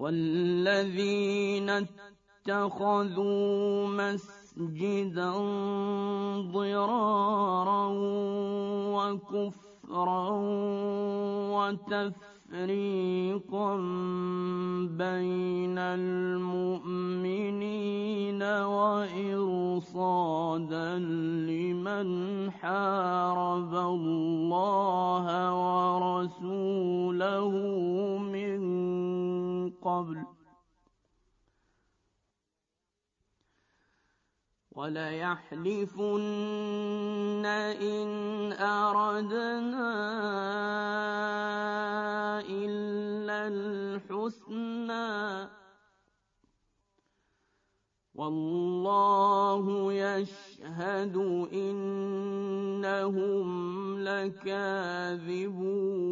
والذين اتخذوا مسجدا ضرارا وكفرا وتفريقا بين المؤمنين وإرصادا لمن حارب الله ورسوله من قبل وليحلفن إن أردنا إلا الحسنى والله يشهد إنهم لكاذبون